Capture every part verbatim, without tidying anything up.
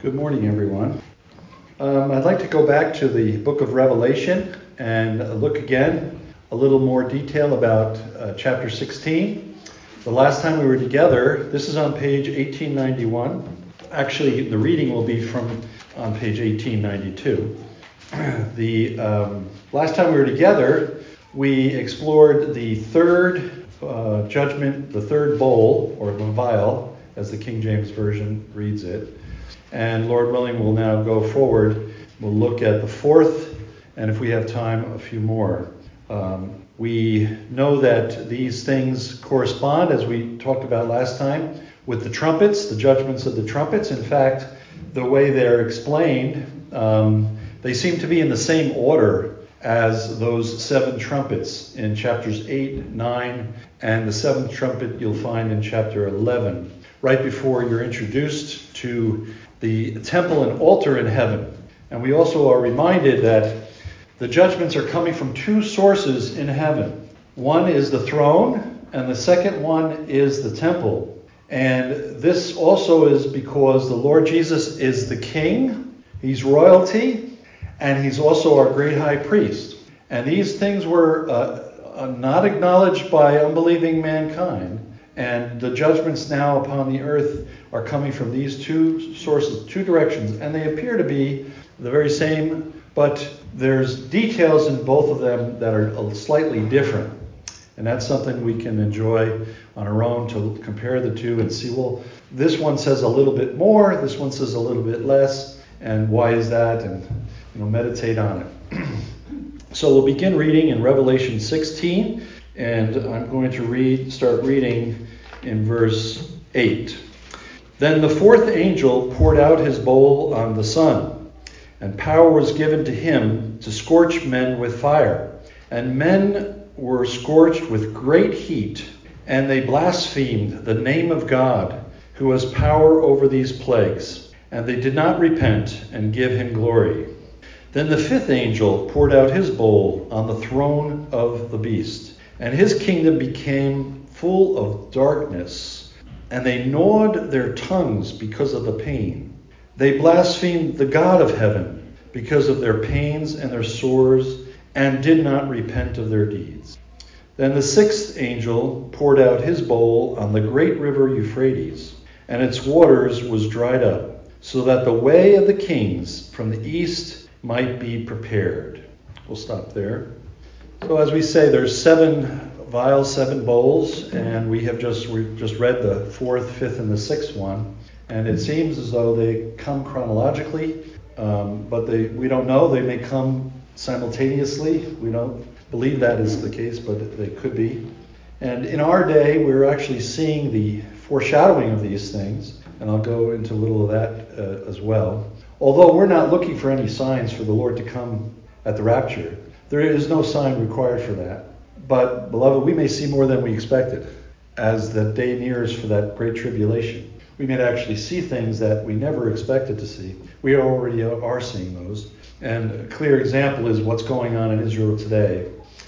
Good morning, everyone. Um, I'd like to go back to the book of Revelation and look again a little more detail about uh, chapter sixteen. The last time we were together, this is on page eighteen ninety-one. Actually, the reading will be from on page eighteen ninety-two. The um, last time we were together, we explored the third uh, judgment, the third bowl, or the vial, as the King James Version reads it. And Lord willing, we'll now go forward. We'll look at the fourth, and if we have time, a few more. Um, we know that these things correspond, as we talked about last time, with the trumpets, the judgments of the trumpets. In fact, the way they're explained, um, they seem to be in the same order as those seven trumpets in chapters eight, nine, and the seventh trumpet you'll find in chapter eleven, right before you're introduced to the temple and altar in heaven. And we also are reminded that the judgments are coming from two sources in heaven. One is the throne, and the second one is the temple. And this also is because the Lord Jesus is the King, he's royalty, and he's also our great high priest. And these things were uh, not acknowledged by unbelieving mankind. And the judgments now upon the earth are coming from these two sources, two directions. And they appear to be the very same, but there's details in both of them that are slightly different. And that's something we can enjoy on our own, to compare the two and see, well, this one says a little bit more, this one says a little bit less, and why is that? And you know, meditate on it. So we'll begin reading in Revelation sixteen. And I'm going to read, start reading in verse eight. Then the fourth angel poured out his bowl on the sun, and power was given to him to scorch men with fire. And men were scorched with great heat, and they blasphemed the name of God, who has power over these plagues. And they did not repent and give him glory. Then the fifth angel poured out his bowl on the throne of the beast. And his kingdom became full of darkness, and they gnawed their tongues because of the pain. They blasphemed the God of heaven because of their pains and their sores, and did not repent of their deeds. Then the sixth angel poured out his bowl on the great river Euphrates, and its waters was dried up, so that the way of the kings from the east might be prepared. We'll stop there. So as we say, there's seven vials, seven bowls, and we have just we just read the fourth, fifth, and the sixth one. And it seems as though they come chronologically, um, but they we don't know. They may come simultaneously. We don't believe that is the case, but they could be. And in our day, we're actually seeing the foreshadowing of these things, and I'll go into a little of that uh, as well. Although we're not looking for any signs for the Lord to come at the rapture. There is no sign required for that. But, beloved, we may see more than we expected as the day nears for that great tribulation. We may actually see things that we never expected to see. We already are seeing those. And a clear example is what's going on in Israel today.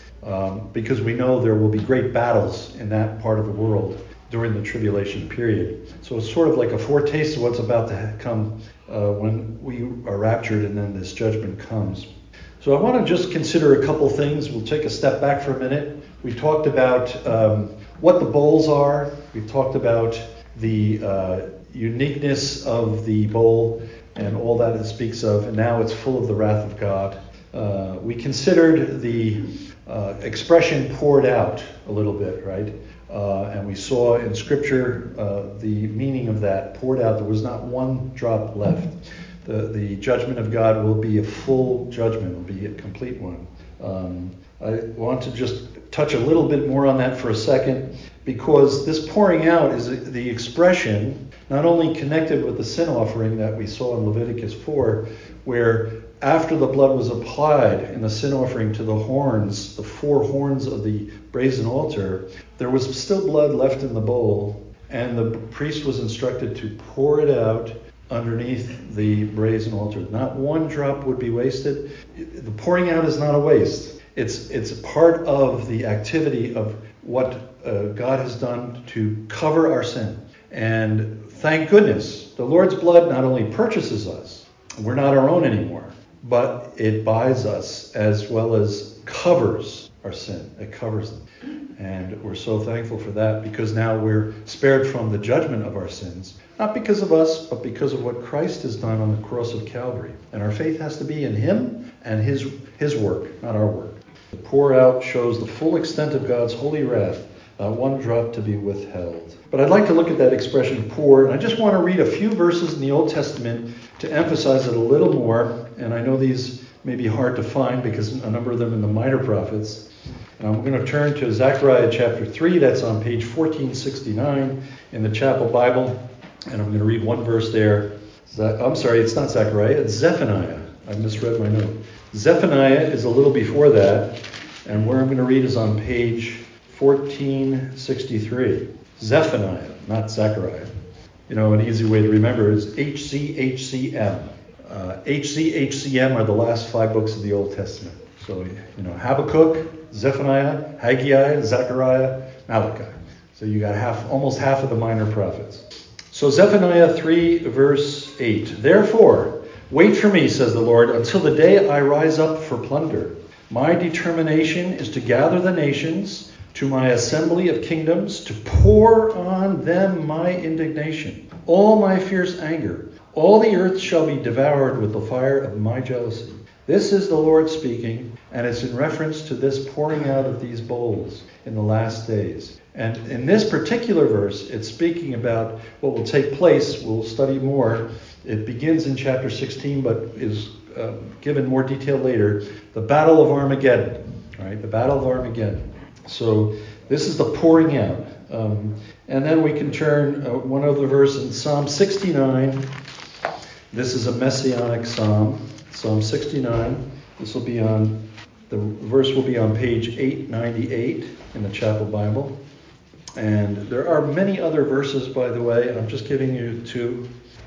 Um, because we know there will be great battles in that part of the world during the tribulation period. So it's sort of like a foretaste of what's about to come uh, when we are raptured and then this judgment comes. So I want to just consider a couple things. We'll take a step back for a minute. We talked about um, what the bowls are. We've talked about the uh, uniqueness of the bowl and all that it speaks of. And now it's full of the wrath of God. Uh, we considered the uh, expression poured out a little bit, right? Uh, and we saw in Scripture uh, the meaning of that, poured out. There was not one drop left. The, the judgment of God will be a full judgment, will be a complete one. Um, I want to just touch a little bit more on that for a second, because this pouring out is the expression not only connected with the sin offering that we saw in Leviticus four, where after the blood was applied in the sin offering to the horns, the four horns of the brazen altar, there was still blood left in the bowl, and the priest was instructed to pour it out underneath the brazen altar. Not one drop would be wasted. The pouring out is not a waste. It's it's a part of the activity of what uh, God has done to cover our sin. And thank goodness, the Lord's blood not only purchases us, we're not our own anymore, but it buys us as well as covers our sin. It covers them. And we're so thankful for that, because now we're spared from the judgment of our sins, not because of us, but because of what Christ has done on the cross of Calvary. And our faith has to be in him and his his work, not our work. The pour out shows the full extent of God's holy wrath, not one drop to be withheld. But I'd like to look at that expression pour, and I just want to read a few verses in the Old Testament to emphasize it a little more. And I know these may be hard to find because a number of them in the minor prophets. And I'm going to turn to Zechariah chapter three. That's on page fourteen sixty-nine in the Chapel Bible. And I'm going to read one verse there. I'm sorry, it's not Zechariah, it's Zephaniah. I misread my note. Zephaniah is a little before that. And where I'm going to read is on page fourteen sixty-three. Zephaniah, not Zechariah. You know, an easy way to remember is H C H C M. Uh, H C H C M are the last five books of the Old Testament. So, you know, Habakkuk, Zephaniah, Haggai, Zechariah, Malachi. So you got half, almost half of the minor prophets. So Zephaniah three, verse eight. Therefore, wait for me, says the Lord, until the day I rise up for plunder. My determination is to gather the nations to my assembly of kingdoms, to pour on them my indignation, all my fierce anger. All the earth shall be devoured with the fire of my jealousy. This is the Lord speaking, and it's in reference to this pouring out of these bowls in the last days. And in this particular verse, it's speaking about what will take place. We'll study more. It begins in chapter sixteen, but is uh, given more detail later. The Battle of Armageddon, right? The Battle of Armageddon. So this is the pouring out. Um, and then we can turn uh, one other verse in Psalm sixty-nine. This is a messianic psalm. Psalm sixty-nine. This will be on, the verse will be on page eight ninety-eight in the Chapel Bible. And there are many other verses, by the way. I'm just giving you two.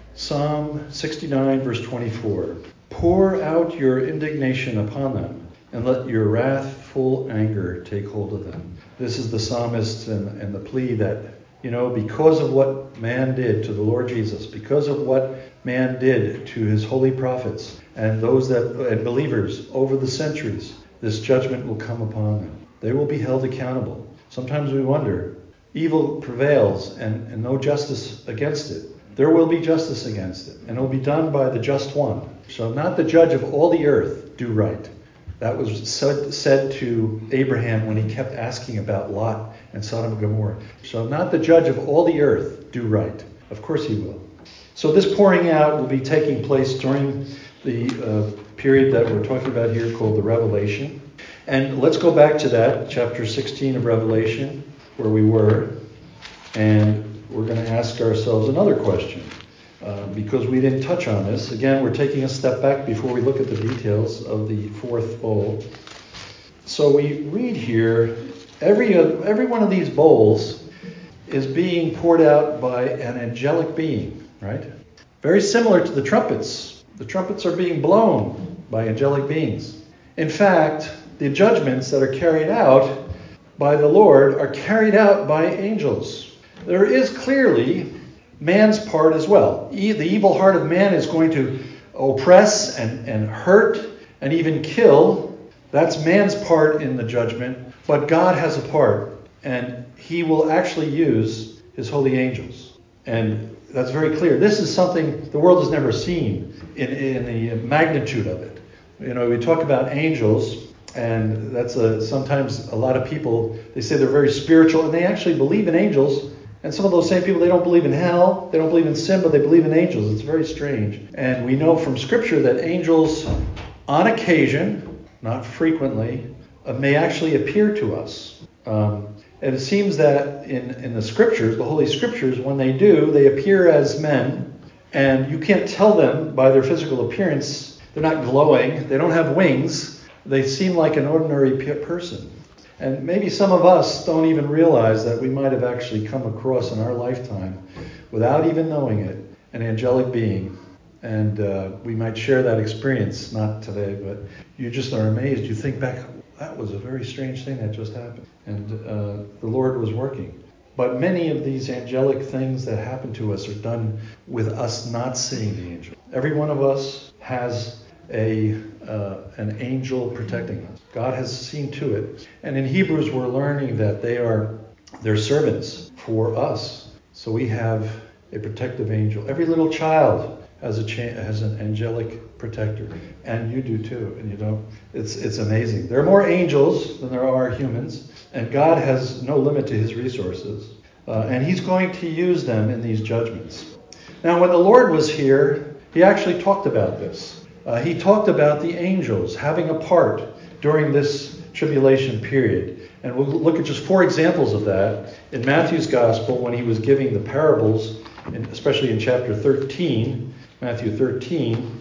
Psalm sixty-nine, verse twenty-four. Pour out your indignation upon them, and let your wrathful anger take hold of them. This is the psalmist and, and the plea that, you know, because of what man did to the Lord Jesus, because of what man did to his holy prophets and those that and believers over the centuries, this judgment will come upon them. They will be held accountable. Sometimes we wonder, evil prevails and, and no justice against it. There will be justice against it, and it will be done by the just one. So not the judge of all the earth do right. That was said, said to Abraham when he kept asking about Lot and Sodom and Gomorrah. So not the judge of all the earth do right. Of course he will. So this pouring out will be taking place during the uh, period that we're talking about here called the Revelation. And let's go back to that, chapter sixteen of Revelation, where we were. And we're going to ask ourselves another question. Uh, because we didn't touch on this. Again, we're taking a step back before we look at the details of the fourth bowl. So we read here, every uh, every one of these bowls is being poured out by an angelic being, right? Very similar to the trumpets. The trumpets are being blown by angelic beings. In fact, the judgments that are carried out by the Lord are carried out by angels. There is clearly man's part as well. E- the evil heart of man is going to oppress and, and hurt and even kill. That's man's part in the judgment. But God has a part, and he will actually use his holy angels. And that's very clear. This is something the world has never seen in, in the magnitude of it. You know, we talk about angels, and that's a, sometimes a lot of people, they say they're very spiritual, and they actually believe in angels. And some of those same people, they don't believe in hell, they don't believe in sin, but they believe in angels. It's very strange. And we know from Scripture that angels, on occasion, not frequently, uh, may actually appear to us. Um, and it seems that in, in the Scriptures, the Holy Scriptures, when they do, they appear as men. And you can't tell them by their physical appearance. They're not glowing. They don't have wings. They seem like an ordinary person. And maybe some of us don't even realize that we might have actually come across in our lifetime, without even knowing it, an angelic being. And uh, we might share that experience, not today, but you just are amazed. You think back, that was a very strange thing that just happened. And uh, the Lord was working. But many of these angelic things that happen to us are done with us not seeing the angel. Every one of us has a uh, an angel protecting us. God has seen to it. And in Hebrews, we're learning that they are they're servants for us. So we have a protective angel. Every little child has a cha- has an angelic protector, and you do too. And you don't. It's it's amazing. There are more angels than there are humans, and God has no limit to His resources, uh, and He's going to use them in these judgments. Now, when the Lord was here, He actually talked about this. Uh, he talked about the angels having a part during this tribulation period. And we'll look at just four examples of that in Matthew's gospel when he was giving the parables, in, especially in chapter thirteen, Matthew thirteen.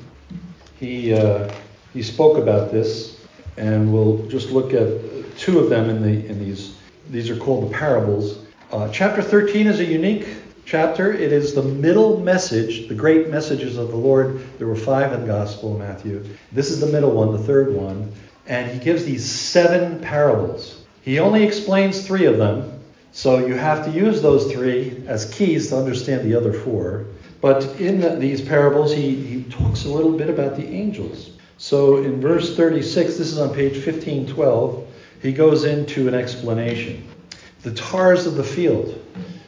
He uh, he spoke about this, and we'll just look at two of them in the in these. These are called the parables. Uh, chapter thirteen is a unique chapter. It is the middle message, the great messages of the Lord. There were five in the Gospel of Matthew. This is the middle one, the third one. And he gives these seven parables. He only explains three of them, so you have to use those three as keys to understand the other four. But in the, these parables, he, he talks a little bit about the angels. So in verse thirty-six, this is on page fifteen twelve, he goes into an explanation. The tares of the field.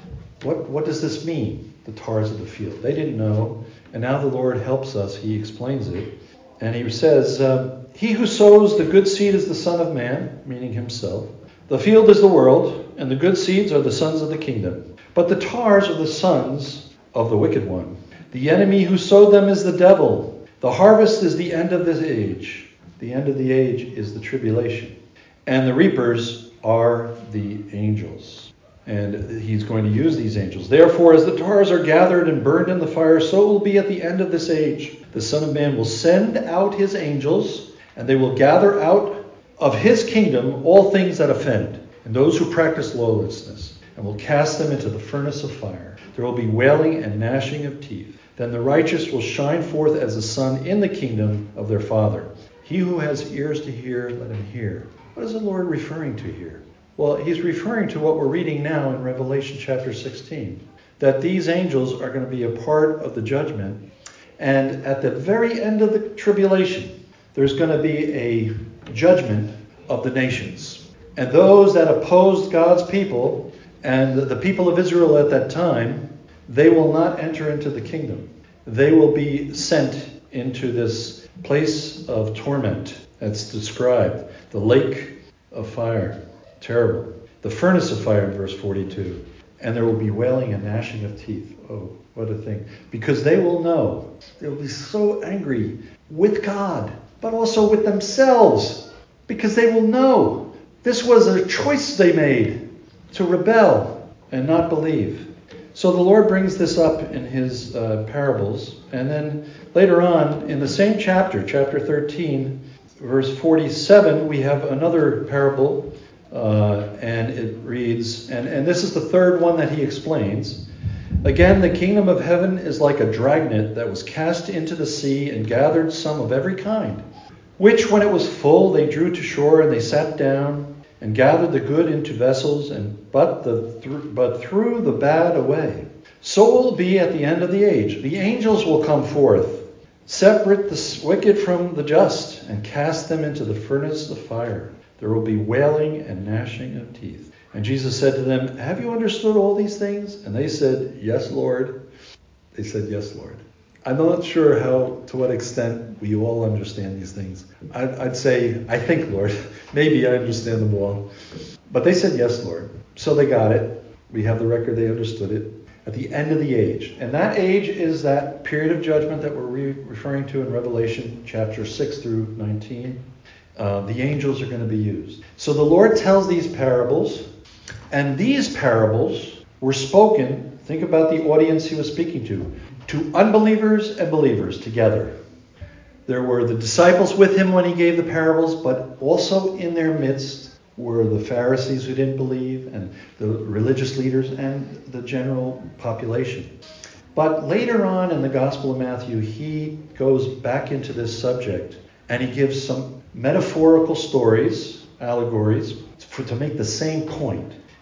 What, what does this mean, the tares of the field? They didn't know, and now the Lord helps us. He explains it. And he says, um, he who sows the good seed is the Son of Man, meaning himself. The field is the world, and the good seeds are the sons of the kingdom. But the tares are the sons of the wicked one. The enemy who sowed them is the devil. The harvest is the end of this age. The end of the age is the tribulation. And the reapers are the angels. And he's going to use these angels. Therefore, as the tares are gathered and burned in the fire, so it will be at the end of this age. The Son of Man will send out his angels, and they will gather out of his kingdom all things that offend, and those who practice lawlessness, and will cast them into the furnace of fire. There will be wailing and gnashing of teeth. Then the righteous will shine forth as the sun in the kingdom of their Father. He who has ears to hear, let him hear. What is the Lord referring to here? Well, he's referring to what we're reading now in Revelation chapter sixteen, that these angels are going to be a part of the judgment. And at the very end of the tribulation, there's going to be a judgment of the nations. And those that opposed God's people and the people of Israel at that time, they will not enter into the kingdom. They will be sent into this place of torment that's described, the lake of fire. Terrible. The furnace of fire in verse forty-two. And there will be wailing and gnashing of teeth. Oh, what a thing. Because they will know. They will be so angry with God, but also with themselves. Because they will know this was a choice they made to rebel and not believe. So the Lord brings this up in his uh, parables. And then later on in the same chapter, chapter thirteen, verse forty-seven, we have another parable. Uh, and it reads, and, and this is the third one that he explains. Again, the kingdom of heaven is like a dragnet that was cast into the sea and gathered some of every kind, which when it was full they drew to shore, and they sat down and gathered the good into vessels, and but the th- but threw the bad away. So will it be at the end of the age. The angels will come forth, separate the wicked from the just, and cast them into the furnace of fire. There will be wailing and gnashing of teeth. And Jesus said to them, have you understood all these things? And they said, yes, Lord. They said, yes, Lord. I'm not sure how, to what extent we all understand these things. I'd, I'd say, I think, Lord. Maybe I understand them all. But they said, yes, Lord. So they got it. We have the record they understood it. At the end of the age. And that age is that period of judgment that we're re- referring to in Revelation chapter six through nineteen. Uh, the angels are going to be used. So the Lord tells these parables, and these parables were spoken, think about the audience he was speaking to, to unbelievers and believers together. There were the disciples with him when he gave the parables, but also in their midst were the Pharisees who didn't believe, and the religious leaders, and the general population. But later on in the Gospel of Matthew, he goes back into this subject, and he gives some metaphorical stories, allegories, for, to make the same point.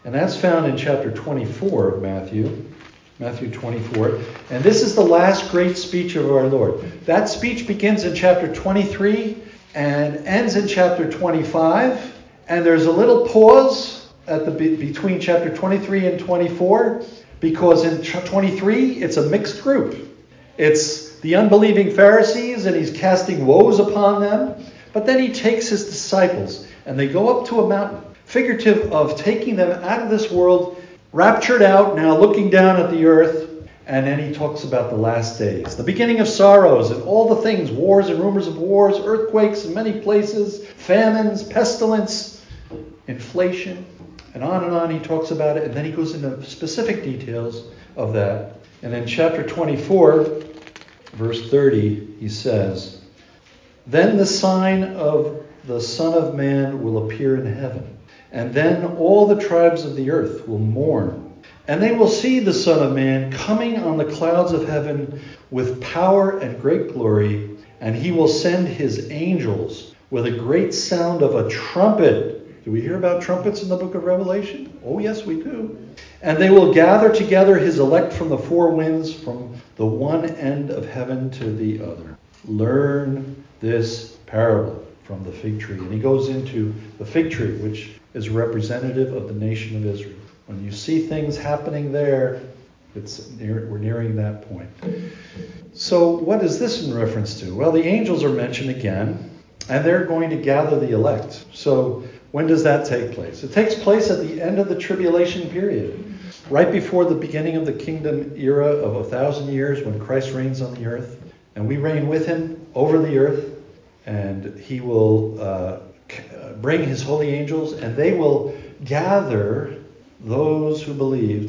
And that's found in chapter twenty-four of Matthew. Matthew twenty-four. And this is the last great speech of our Lord. That speech begins in chapter twenty-three and ends in chapter twenty-five. And there's a little pause at the between chapter twenty-three and twenty-four, because in twenty-three it's a mixed group. It's the unbelieving Pharisees, and he's casting woes upon them. But then he takes his disciples and they go up to a mountain, figurative of taking them out of this world, raptured out, now looking down at the earth. And then he talks about the last days, the beginning of sorrows and all the things, wars and rumors of wars, earthquakes in many places, famines, pestilence, inflation, and on and on he talks about it. And then he goes into specific details of that. And in chapter twenty-four, verse thirty, he says, "Then the sign of the Son of Man will appear in heaven, and then all the tribes of the earth will mourn. And they will see the Son of Man coming on the clouds of heaven with power and great glory, and he will send his angels with a great sound of a trumpet." Do we hear about trumpets in the book of Revelation? Oh, yes, we do. "And they will gather together his elect from the four winds, from the one end of heaven to the other. Learn this parable from the fig tree." And he goes into the fig tree, which is representative of the nation of Israel. When you see things happening there, it's near, we're nearing that point. So what is this in reference to? Well, the angels are mentioned again, and they're going to gather the elect. So when does that take place? It takes place at the end of the tribulation period, right before the beginning of the kingdom era of a thousand years, when Christ reigns on the earth. And we reign with him over the earth, and he will uh, bring his holy angels, and they will gather those who believed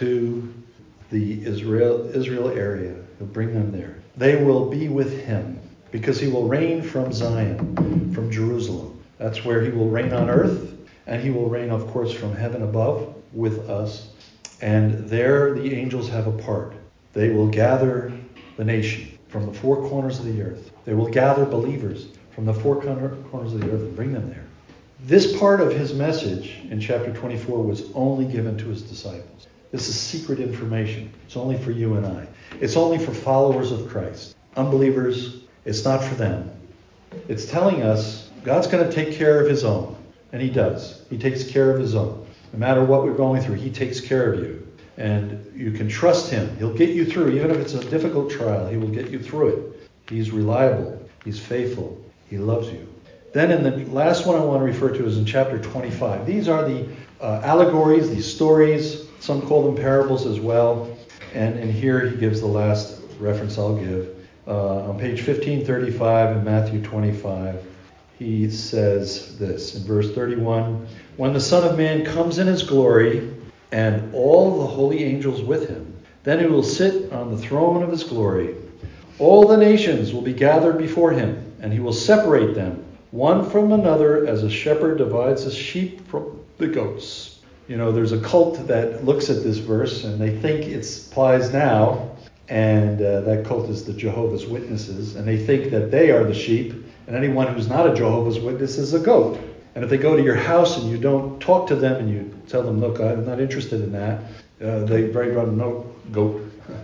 to the Israel Israel area. He'll bring them there. They will be with him, because he will reign from Zion, from Jerusalem. That's where he will reign on earth, and he will reign, of course, from heaven above with us. And there the angels have a part. They will gather the nation from the four corners of the earth. They will gather believers from the four corners of the earth and bring them there. This part of his message in chapter twenty-four was only given to his disciples. This is secret information. It's only for you and I. It's only for followers of Christ. Unbelievers, it's not for them. It's telling us God's going to take care of his own. And he does. He takes care of his own. No matter what we're going through, he takes care of you. And you can trust him. He'll get you through. Even if it's a difficult trial, he will get you through it. He's reliable. He's faithful. He loves you. Then in the last one I want to refer to is in chapter twenty-five. These are the uh, allegories, these stories. Some call them parables as well. And, and here he gives the last reference I'll give. Uh, on page fifteen thirty-five in Matthew twenty-five, he says this in verse thirty-one, "When the Son of Man comes in his glory, and all the holy angels with him, then he will sit on the throne of his glory. All the nations will be gathered before him, and he will separate them, one from another, as a shepherd divides his sheep from the goats." You know, there's a cult that looks at this verse, and they think it applies now, and uh, that cult is the Jehovah's Witnesses, and they think that they are the sheep, and anyone who's not a Jehovah's Witness is a goat. And if they go to your house and you don't talk to them and you tell them, "Look, I'm not interested in that," uh, they write on no goat.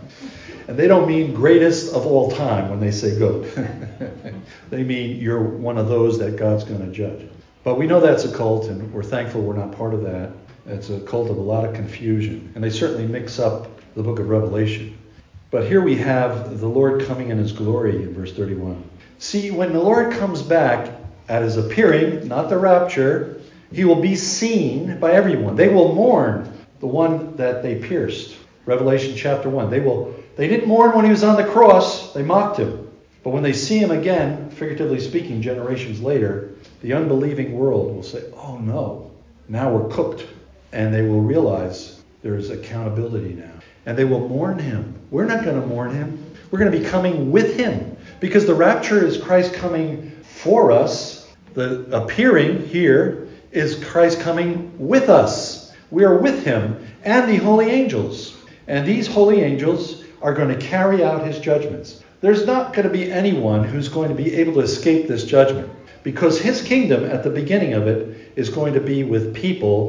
And they don't mean greatest of all time when they say goat. They mean you're one of those that God's going to judge. But we know that's a cult, and we're thankful we're not part of that. It's a cult of a lot of confusion. And they certainly mix up the book of Revelation. But here we have the Lord coming in his glory in verse thirty-one. See, when the Lord comes back at his appearing, not the rapture, he will be seen by everyone. They will mourn the one that they pierced. Revelation chapter one. They will. They didn't mourn when he was on the cross. They mocked him. But when they see him again, figuratively speaking, generations later, the unbelieving world will say, "Oh no, now we're cooked." And they will realize there's accountability now. And they will mourn him. We're not going to mourn him. We're going to be coming with him. Because the rapture is Christ coming for us. The appearing here is Christ coming with us. We are with him and the holy angels. And these holy angels are going to carry out his judgments. There's not going to be anyone who's going to be able to escape this judgment. Because his kingdom at the beginning of it is going to be with people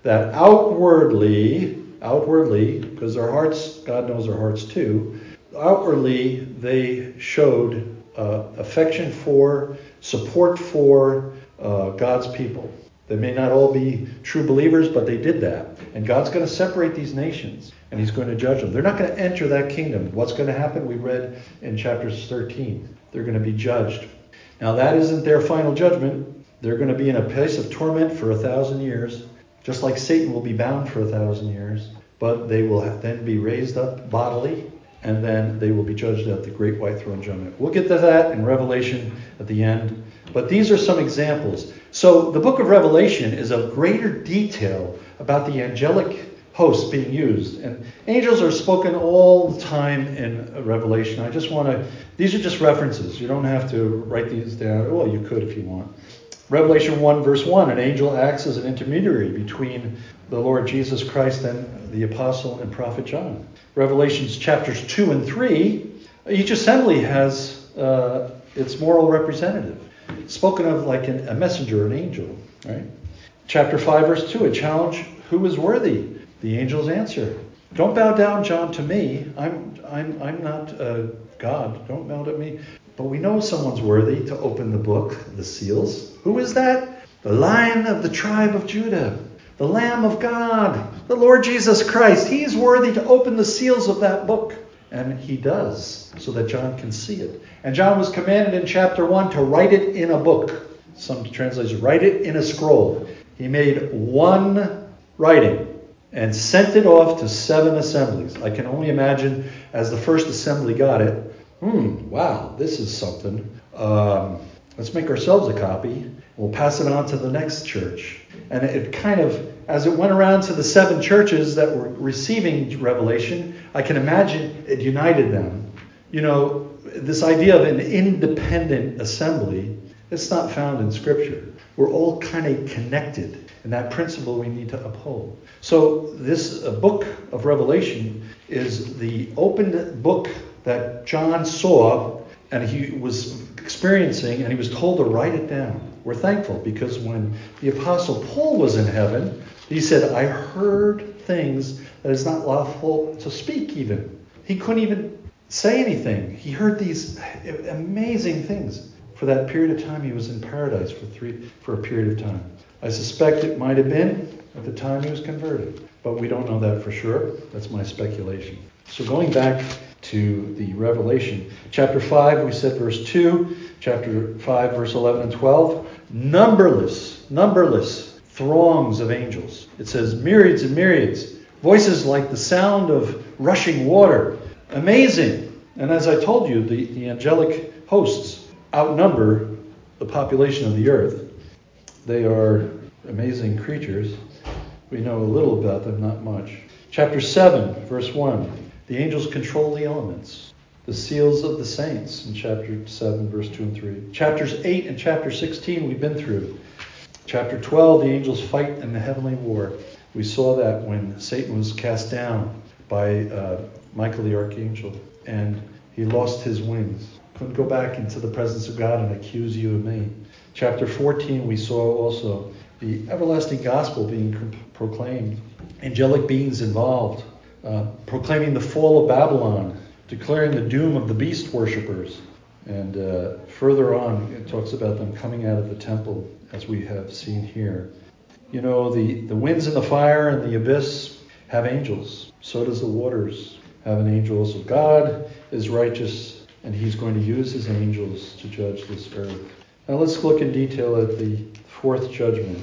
that outwardly, outwardly, because their hearts, God knows their hearts too, outwardly they showed uh, affection for, support for uh, God's people. They may not all be true believers, but they did that. And God's going to separate these nations, and he's going to judge them. They're not going to enter that kingdom. What's going to happen? We read in chapter thirteen. They're going to be judged. Now, that isn't their final judgment. They're going to be in a place of torment for a thousand years, just like Satan will be bound for a thousand years. But they will then be raised up bodily, and then they will be judged at the great white throne judgment. We'll get to that in Revelation at the end. But these are some examples. So the book of Revelation is of greater detail about the angelic hosts being used. And angels are spoken all the time in Revelation. I just want to, these are just references. You don't have to write these down. Well, you could if you want. Revelation one verse one, an angel acts as an intermediary between the Lord Jesus Christ and the apostle and prophet John. Revelations chapters two and three, each assembly has uh, its moral representative. Spoken of like an, a messenger, an angel, right? Chapter five, verse two, a challenge, who is worthy? The angels answer, don't bow down, John, to me. I'm I'm I'm not uh, God. Don't bow to me. But we know someone's worthy to open the book, the seals. Who is that? The Lion of the tribe of Judah, the Lamb of God, the Lord Jesus Christ. He's worthy to open the seals of that book. And he does, so that John can see it. And John was commanded in chapter one to write it in a book. Some translators write it in a scroll. He made one writing and sent it off to seven assemblies. I can only imagine as the first assembly got it, hmm, wow, this is something. Um, let's make ourselves a copy. We'll pass it on to the next church. And it kind of, as it went around to the seven churches that were receiving Revelation, I can imagine it united them. You know, this idea of an independent assembly, it's not found in Scripture. We're all kind of connected, and that principle we need to uphold. So this uh, book of Revelation is the opened book that John saw, and he was experiencing, and he was told to write it down. We're thankful because when the Apostle Paul was in heaven, he said, I heard things that is not lawful to speak even. He couldn't even say anything. He heard these amazing things. For that period of time, he was in paradise for three for a period of time. I suspect it might have been at the time he was converted, but we don't know that for sure. That's my speculation. So going back to the Revelation, chapter five, we said verse two, chapter five, verse eleven and twelve, numberless, numberless throngs of angels. It says myriads and myriads, voices like the sound of rushing water. Amazing. And as I told you, the, the angelic hosts outnumber the population of the earth. They are amazing creatures. We know a little about them, not much. Chapter seven, verse one. The angels control the elements. The seals of the saints in chapter seven, verse two and three. Chapters eight and chapter sixteen we've been through. Chapter twelve, the angels fight in the heavenly war. We saw that when Satan was cast down by uh, Michael the archangel, and he lost his wings. Couldn't go back into the presence of God and accuse you and me. Chapter fourteen, we saw also the everlasting gospel being proclaimed. Angelic beings involved. Uh, proclaiming the fall of Babylon. Declaring the doom of the beast worshippers. And uh, further on, it talks about them coming out of the temple, as we have seen here. You know, the, the winds and the fire and the abyss have angels. So does the waters have an angel. So God is righteous, and he's going to use his angels to judge this earth. Now let's look in detail at the fourth judgment.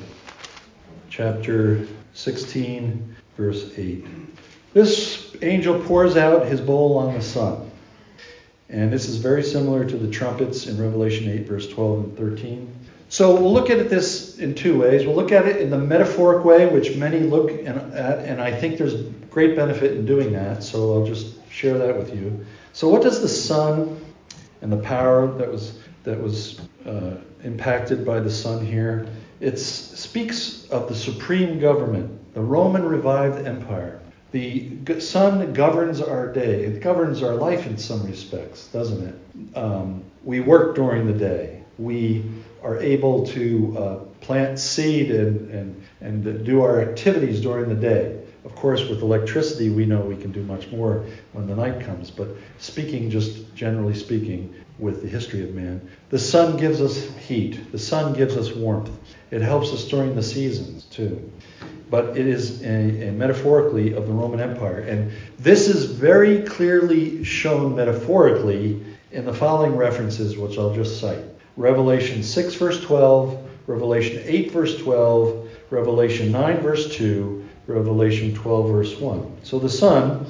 Chapter sixteen, verse eight. This angel pours out his bowl on the sun. And this is very similar to the trumpets in Revelation eight, verse twelve and thirteen. So we'll look at this in two ways. We'll look at it in the metaphoric way, which many look at, and I think there's great benefit in doing that. So I'll just share that with you. So what does the sun and the power that was that was uh, impacted by the sun here? It speaks of the supreme government, the Roman revived empire. The sun governs our day. It governs our life in some respects, doesn't it? Um, we work during the day. we are able to uh, plant seed and, and, and do our activities during the day. Of course, with electricity, we know we can do much more when the night comes. But speaking, just generally speaking, with the history of man, the sun gives us heat. The sun gives us warmth. It helps us during the seasons, too. But it is a, a metaphorically of the Roman Empire. And this is very clearly shown metaphorically in the following references, which I'll just cite. Revelation six, verse twelve, Revelation eight, verse twelve, Revelation nine, verse two, Revelation twelve, verse one. So the sun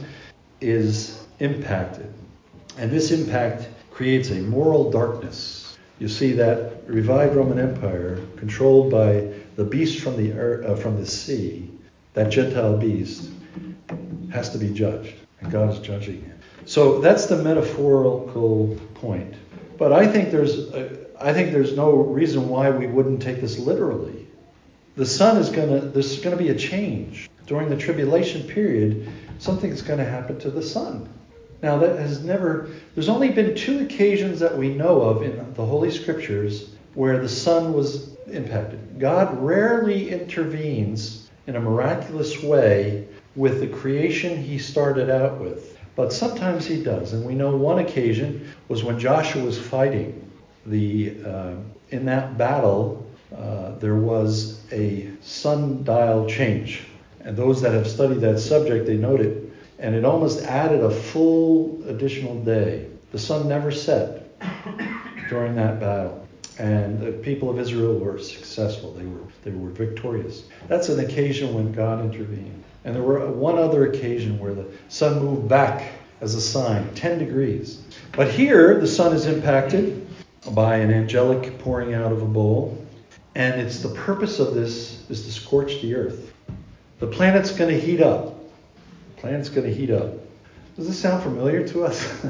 is impacted. And this impact creates a moral darkness. You see that revived Roman Empire, controlled by the beast from the earth, uh, from the sea, that Gentile beast, has to be judged. And God is judging him. So that's the metaphorical point. But I think there's a, I think there's no reason why we wouldn't take this literally. The sun is going to, there's going to be a change. During the tribulation period, something's going to happen to the sun. Now, that has never, there's only been two occasions that we know of in the Holy Scriptures where the sun was impacted. God rarely intervenes in a miraculous way with the creation he started out with. But sometimes he does. And we know one occasion was when Joshua was fighting. The uh, in that battle, uh, there was a sundial change. And those that have studied that subject, they note it. And it almost added a full additional day. The sun never set during that battle. And the people of Israel were successful. They were they were victorious. That's an occasion when God intervened. And there were one other occasion where the sun moved back as a sign, ten degrees. But here, the sun is impacted by an angelic pouring out of a bowl. And it's the purpose of this is to scorch the earth. The planet's going to heat up. The planet's going to heat up. Does this sound familiar to us?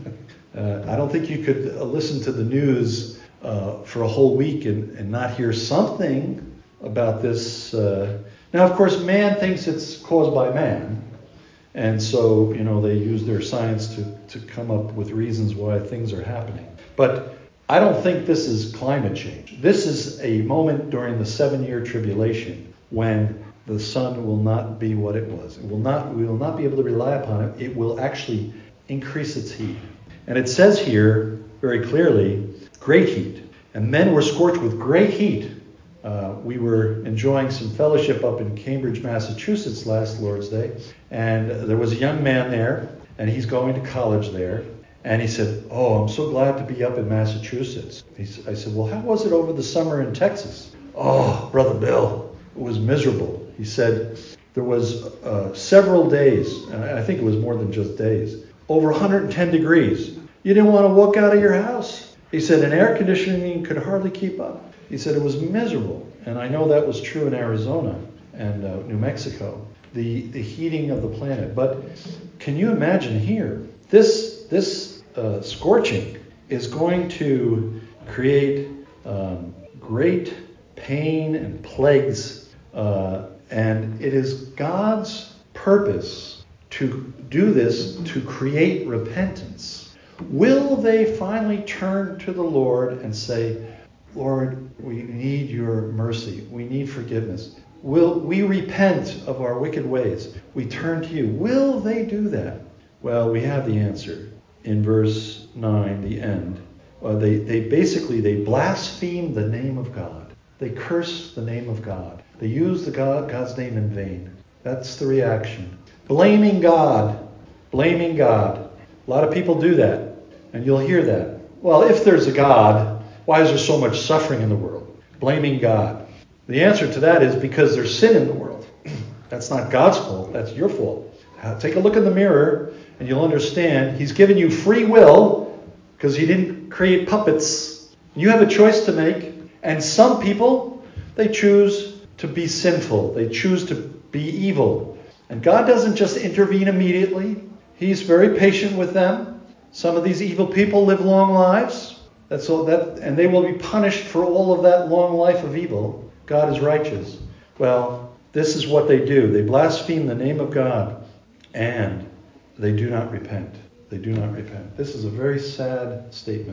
uh, I don't think you could uh, listen to the news uh, for a whole week and, and not hear something about this. Uh, now, of course, man thinks it's caused by man. And so, you know, they use their science to, to come up with reasons why things are happening. But I don't think this is climate change. This is a moment during the seven-year tribulation when the sun will not be what it was. It will not. We will not be able to rely upon it. It will actually increase its heat. And it says here very clearly, great heat. And men were scorched with great heat. Uh, we were enjoying some fellowship up in Cambridge, Massachusetts last Lord's Day. And there was a young man there, and he's going to college there. And he said, oh, I'm so glad to be up in Massachusetts. He, I said, well, how was it over the summer in Texas? Oh, Brother Bill, it was miserable. He said there was uh, several days, and I think it was more than just days, over one hundred ten degrees. You didn't want to walk out of your house. He said, and air conditioning could hardly keep up. He said it was miserable. And I know that was true in Arizona and uh, New Mexico, the, the heating of the planet. But can you imagine here, this, this uh, scorching is going to create um, great pain and plagues. Uh, and it is God's purpose to do this, to create repentance. Will they finally turn to the Lord and say, Lord, we need your mercy. We need forgiveness. Will we repent of our wicked ways? We turn to you. Will they do that? Well, we have the answer in verse nine, the end. Uh, they, they basically, they blaspheme the name of God. They curse the name of God. They use the God, God's name in vain. That's the reaction. Blaming God. Blaming God. A lot of people do that. And you'll hear that. Well, if there's a God, why is there so much suffering in the world? Blaming God. The answer to that is because there's sin in the world. That's not God's fault. That's your fault. Take a look in the mirror and you'll understand He's given you free will because He didn't create puppets. You have a choice to make. And some people, they choose to be sinful. They choose to be evil. And God doesn't just intervene immediately. He's very patient with them. Some of these evil people live long lives. That's all that, and they will be punished for all of that long life of evil. God is righteous. Well, this is what they do. They blaspheme the name of God, and they do not repent. They do not repent. This is a very sad statement.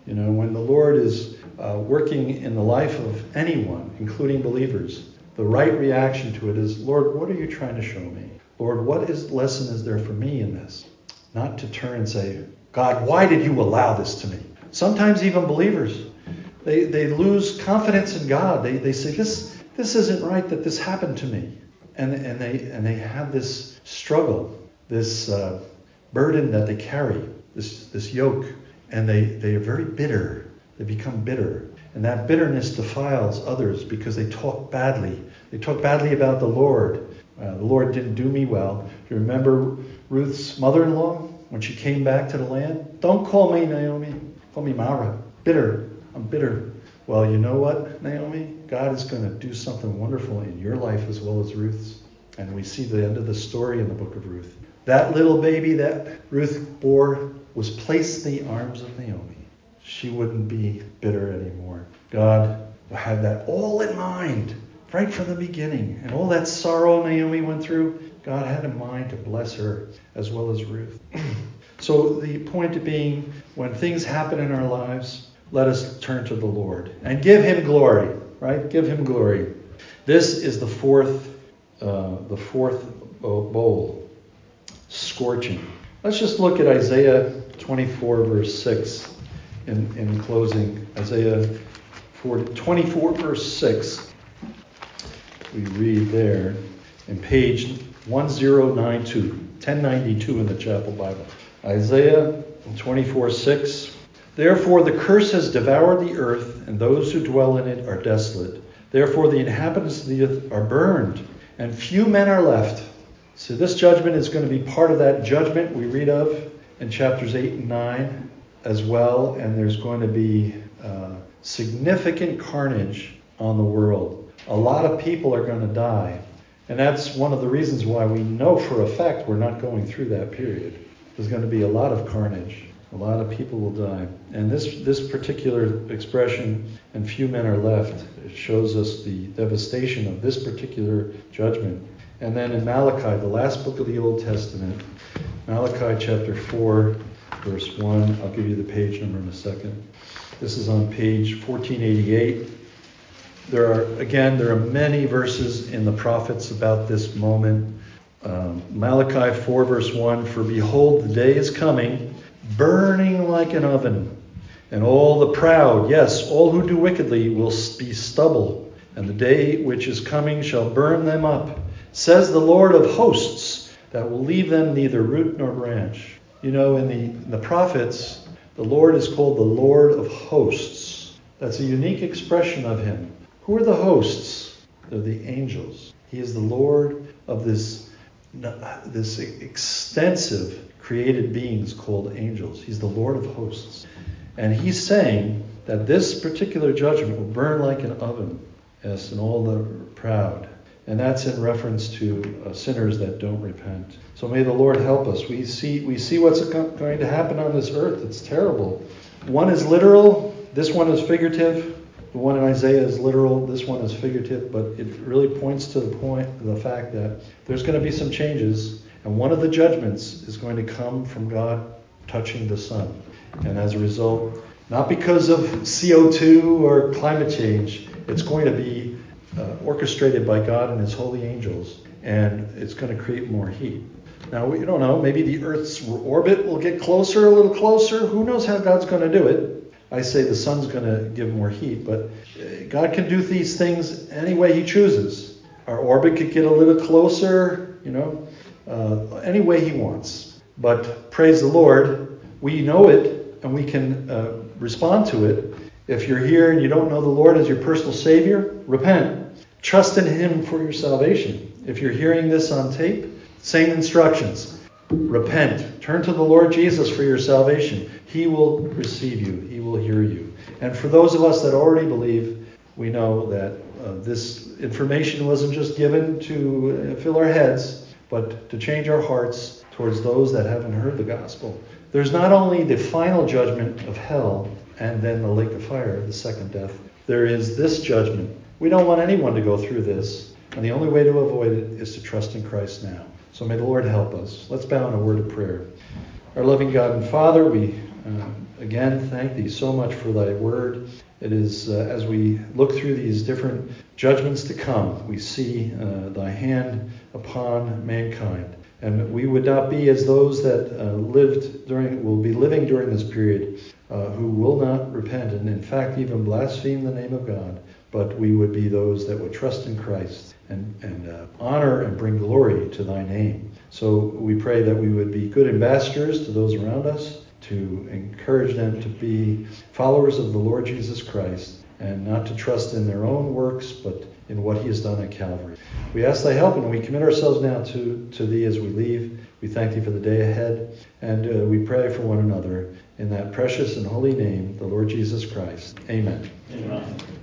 You know, when the Lord is uh, working in the life of anyone, including believers, the right reaction to it is, Lord, what are you trying to show me? Lord, what is lesson is there for me in this? Not to turn and say, God, why did you allow this to me? Sometimes even believers, they, they lose confidence in God. They they say, this this isn't right that this happened to me. And, and they and they have this struggle, this uh, burden that they carry, this this yoke, and they, they are very bitter. They become bitter. And that bitterness defiles others because they talk badly. They talk badly about the Lord. Uh, the Lord didn't do me well. Do you remember Ruth's mother-in-law when she came back to the land? Don't call me Naomi. Call me Mara. Bitter. I'm bitter. Well, you know what, Naomi? God is going to do something wonderful in your life as well as Ruth's. And we see the end of the story in the book of Ruth. That little baby that Ruth bore was placed in the arms of Naomi. She wouldn't be bitter anymore. God had that all in mind right from the beginning. And all that sorrow Naomi went through, God had in mind to bless her as well as Ruth. So the point being, when things happen in our lives, let us turn to the Lord and give him glory, right? Give him glory. This is the fourth, uh, the fourth bowl, scorching. Let's just look at Isaiah twenty-four, verse six in, in closing. Isaiah twenty-four, verse six. We read there in page ten ninety-two, ten ninety-two in the Chapel Bible. Isaiah twenty-four, six. Therefore the curse has devoured the earth, and those who dwell in it are desolate. Therefore the inhabitants of the earth are burned, and few men are left. So this judgment is going to be part of that judgment we read of in chapters eight and nine as well. And there's going to be uh, significant carnage on the world. A lot of people are going to die. And that's one of the reasons why we know for a fact we're not going through that period. There's going to be a lot of carnage. A lot of people will die. And this this particular expression, and few men are left, it shows us the devastation of this particular judgment. And then in Malachi, the last book of the Old Testament, Malachi chapter four, verse one. I'll give you the page number in a second. This is on page fourteen eighty-eight. There are, again, there are many verses in the prophets about this moment. Um, Malachi four, verse one, for behold, the day is coming, burning like an oven, and all the proud, yes, all who do wickedly, will be stubble, and the day which is coming shall burn them up, says the Lord of hosts, that will leave them neither root nor branch. You know, in the, in the prophets, the Lord is called the Lord of hosts. That's a unique expression of him. Who are the hosts? They're the angels. He is the Lord of this, this extensive created beings called angels. He's the Lord of hosts. And he's saying that this particular judgment will burn like an oven, yes, and all the proud. And that's in reference to uh, sinners that don't repent. So may the Lord help us. We see we see what's going to happen on this earth. It's terrible. One is literal. This one is figurative. The one in Isaiah is literal. This one is figurative. But it really points to the point, the fact that there's going to be some changes. And one of the judgments is going to come from God touching the sun. And as a result, not because of C O two or climate change, it's going to be Uh, orchestrated by God and his holy angels, and it's going to create more heat. Now, we don't know, maybe the Earth's orbit will get closer, a little closer. Who knows how God's going to do it? I say the sun's going to give more heat, but God can do these things any way he chooses. Our orbit could get a little closer, you know, uh, any way he wants. But praise the Lord, we know it, and we can uh, respond to it. If you're here and you don't know the Lord as your personal Savior, repent. Trust in him for your salvation. If you're hearing this on tape, same instructions. Repent. Turn to the Lord Jesus for your salvation. He will receive you. He will hear you. And for those of us that already believe, we know that uh, this information wasn't just given to uh, fill our heads, but to change our hearts towards those that haven't heard the gospel. There's not only the final judgment of hell and then the lake of fire, the second death. There is this judgment. We don't want anyone to go through this. And the only way to avoid it is to trust in Christ now. So may the Lord help us. Let's bow in a word of prayer. Our loving God and Father, we Um, again, thank thee so much for thy word. It is, uh, as we look through these different judgments to come, we see uh, thy hand upon mankind. And we would not be as those that uh, lived during, will be living during this period, uh, who will not repent and in fact even blaspheme the name of God, but we would be those that would trust in Christ and, and uh, honor and bring glory to thy name. So we pray that we would be good ambassadors to those around us, to encourage them to be followers of the Lord Jesus Christ and not to trust in their own works, but in what he has done at Calvary. We ask thy help, and we commit ourselves now to, to thee as we leave. We thank thee for the day ahead, and uh, we pray for one another in that precious and holy name, the Lord Jesus Christ. Amen. Amen.